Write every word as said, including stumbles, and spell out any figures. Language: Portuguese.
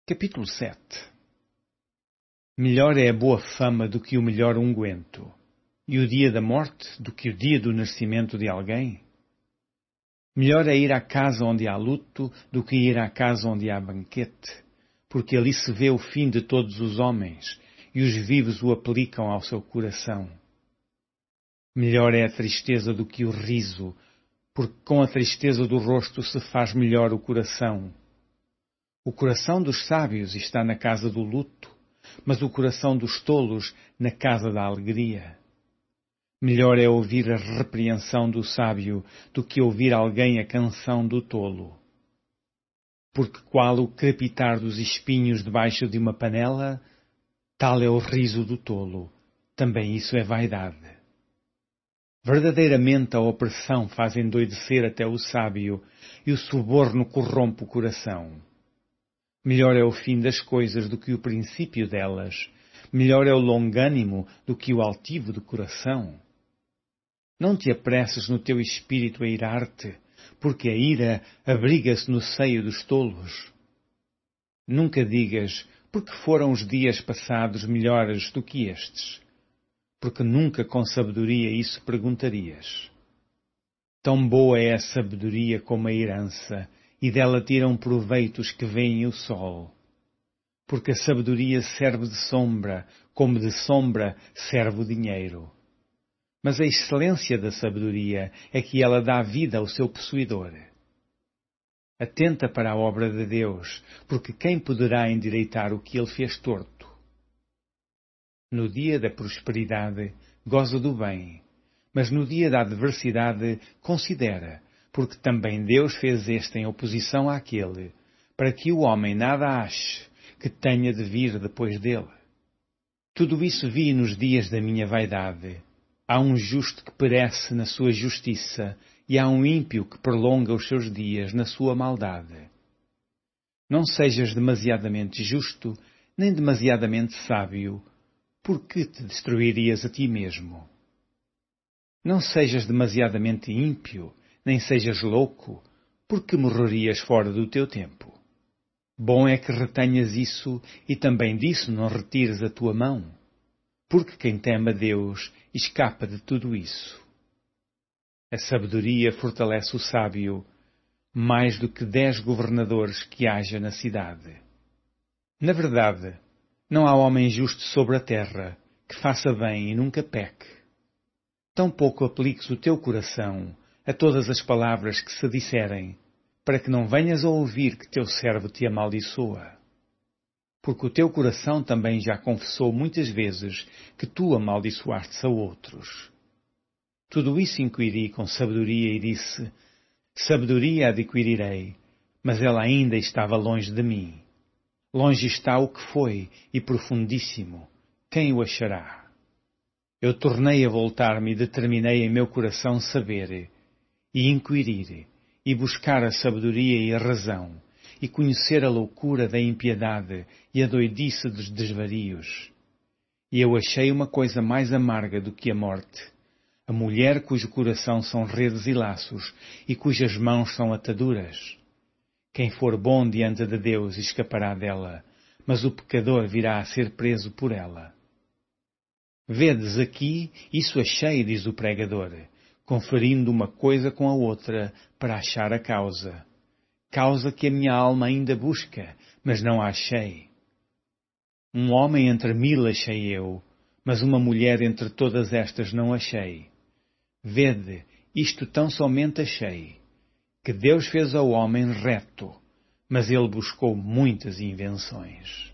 Capítulo sete. Melhor é a boa fama do que o melhor unguento, e o dia da morte do que o dia do nascimento de alguém. Melhor é ir à casa onde há luto do que ir à casa onde há banquete, porque ali se vê o fim de todos os homens, e os vivos o aplicam ao seu coração. Melhor é a tristeza do que o riso, porque com a tristeza do rosto se faz melhor o coração. O coração dos sábios está na casa do luto, mas o coração dos tolos na casa da alegria. Melhor é ouvir a repreensão do sábio do que ouvir alguém a canção do tolo. Porque qual o crepitar dos espinhos debaixo de uma panela, tal é o riso do tolo, também isso é vaidade. Verdadeiramente a opressão faz endoidecer até o sábio, e o suborno corrompe o coração. Melhor é o fim das coisas do que o princípio delas. Melhor é o longânimo do que o altivo de coração. Não te apresses no teu espírito a irar-te, porque a ira abriga-se no seio dos tolos. Nunca digas, porque foram os dias passados melhores do que estes, porque nunca com sabedoria isso perguntarias. Tão boa é a sabedoria como a herança, e dela tiram proveito os que veem o sol. Porque a sabedoria serve de sombra, como de sombra serve o dinheiro. Mas a excelência da sabedoria é que ela dá vida ao seu possuidor. Atenta para a obra de Deus, porque quem poderá endireitar o que ele fez torto? No dia da prosperidade, goza do bem, mas no dia da adversidade, considera, porque também Deus fez este em oposição àquele, para que o homem nada ache que tenha de vir depois dele. Tudo isso vi nos dias da minha vaidade. Há um justo que perece na sua justiça, e há um ímpio que prolonga os seus dias na sua maldade. Não sejas demasiadamente justo, nem demasiadamente sábio, porque te destruirias a ti mesmo. Não sejas demasiadamente ímpio, nem sejas louco, porque morrerias fora do teu tempo. Bom é que retenhas isso, e também disso não retires a tua mão, porque quem teme a Deus escapa de tudo isso. A sabedoria fortalece o sábio, mais do que dez governadores que haja na cidade. Na verdade, não há homem justo sobre a terra que faça bem e nunca peque. Tampouco apliques o teu coração a todas as palavras que se disserem, para que não venhas a ouvir que teu servo te amaldiçoa. Porque o teu coração também já confessou muitas vezes que tu amaldiçoaste a outros. Tudo isso inquiri com sabedoria e disse, sabedoria adquirirei, mas ela ainda estava longe de mim. Longe está o que foi, e profundíssimo. Quem o achará? Eu tornei a voltar-me e determinei em meu coração saber, e inquirir, e buscar a sabedoria e a razão, e conhecer a loucura da impiedade e a doidice dos desvarios. E eu achei uma coisa mais amarga do que a morte, a mulher cujo coração são redes e laços, e cujas mãos são ataduras. Quem for bom diante de Deus escapará dela, mas o pecador virá a ser preso por ela. Vedes aqui, isso achei, diz o pregador, conferindo uma coisa com a outra para achar a causa. Causa que a minha alma ainda busca, mas não a achei. Um homem entre mil achei eu, mas uma mulher entre todas estas não achei. Vede, isto tão somente achei, que Deus fez ao homem reto, mas ele buscou muitas invenções.